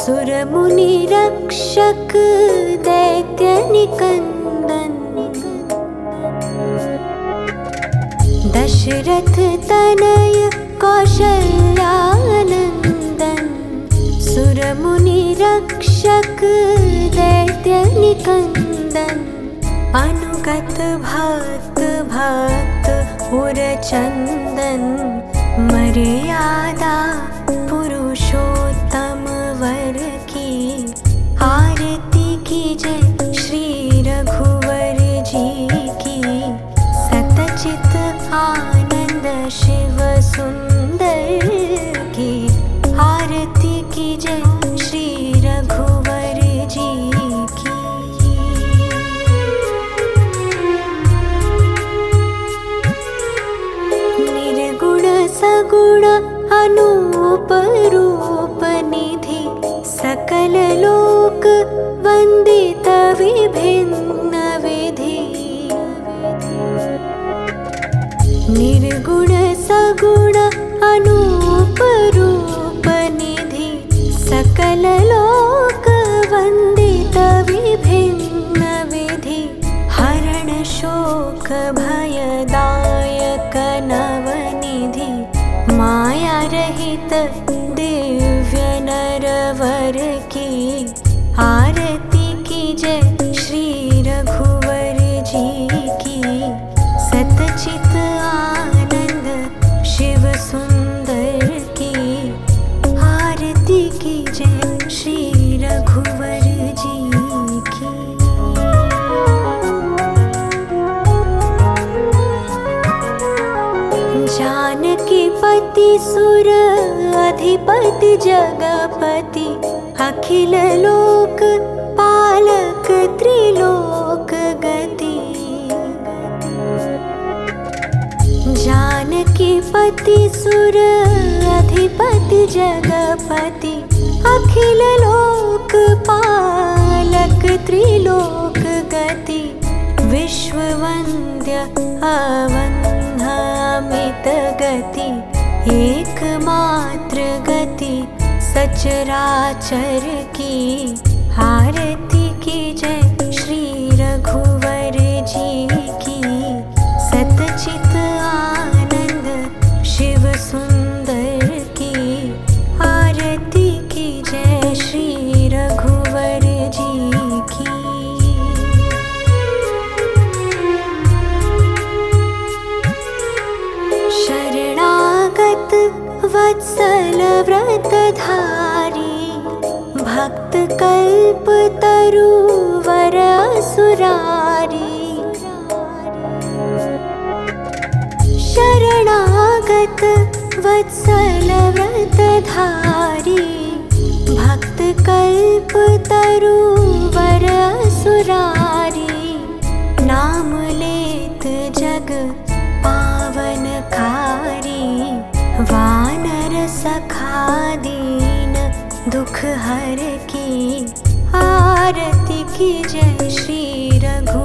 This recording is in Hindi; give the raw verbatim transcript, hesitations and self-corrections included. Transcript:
सुर मुनि रक्षक दैत्य निकंदन, दशरथ तनय कौशल्यानंदन। सुर मुनि रक्षक दैत्य निकंदन, अनुगत भक्त भक्त उरचंदन। मर्यादा पुरुषोत्तम वर की, आरती कीजय श्री रघुवर जी की। सतचित आनंद शिव सुंदर की, आरती कीजय श्री रघुवर जी की। निर्गुण सगुण अनूप रूप निधि, सकल लोक वंदित विभिन्न विधि। निर्गुण सगुण अनूप रूप निधि, सकल लोक वंदित विभिन्न विधि। हरण शोक भयदायक नवनिधि, माया रहित दिव्य नरवर की। आरती कीजय श्री रघुवर जी की। सतचित आनंद शिव सुंदर की, आरती कीजय श्री रघुवर जी की। जानकी पति सुर अधिपति जगपति, अखिल लोक पालक त्रिलोक गति। जानकी पति सुर अधिपति जगपति, अखिल लोक पालक त्रिलोक गति। विश्ववंद्य अवंद्यामित गति, एकमात्र गति सचराचर की। आरती कीजय श्री रघुवर जी की। सतचित आनंद शिव सुंदर की, आरती कीजय श्री रघुवर जी की। शरणागत वत्सल व्रतधारी, भक्त कल्प तरुवर असुरारी। शरणागत वत्सल व्रतधारी, भक्त कल्प तरुवर असुरारी। नाम लेत जग पावनकारी, वानर सखा दीन दुख हर की। आरती कीजय श्री रघु